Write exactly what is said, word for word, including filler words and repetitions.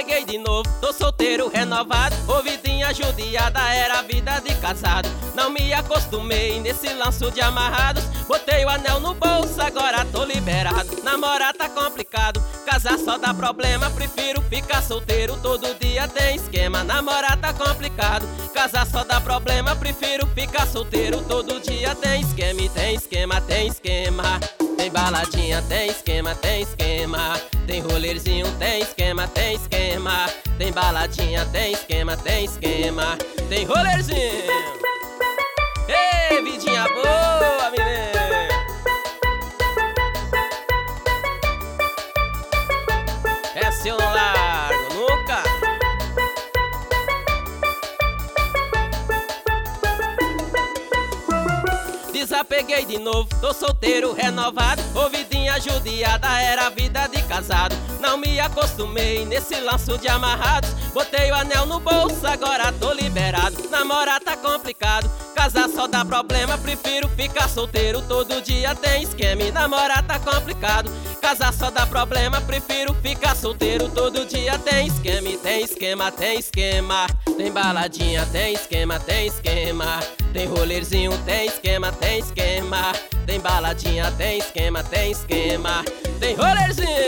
Desapeguei de novo, tô solteiro renovado. Ô vidinha judiada, era a vida de casado. Não me acostumei nesse lanço de amarrados. Botei o anel no bolso, agora tô liberado. Namorar tá complicado, casar só dá problema. Prefiro ficar solteiro, todo dia tem esquema. Namorar tá complicado, casar só dá problema. Prefiro ficar solteiro, todo dia tem esquema. E tem esquema, tem esquema. Tem baladinha, tem esquema, tem esquema. Tem rolerzinho, tem esquema, tem esquema. Tem baladinha, tem esquema, tem esquema. Tem rolerzinho. Ei, vidinha boa, menina. Essa eu não largo nunca. Desapeguei de novo, tô solteiro renovado. Ô vidinha judiada, era a vida de casado. Não me acostumei nesse lanço de amarrados. Botei o anel no bolso, agora tô liberado. Namorar tá complicado, casar só dá problema. Prefiro ficar solteiro, todo dia tem esquema. E namorar tá complicado, casar só dá problema. Prefiro ficar solteiro, todo dia tem esquema. E tem esquema, tem esquema. Tem baladinha, tem esquema, tem esquema. Tem rolerzinho, tem esquema, tem esquema. Tem baladinha, tem esquema, tem esquema. Tem rolerzinho.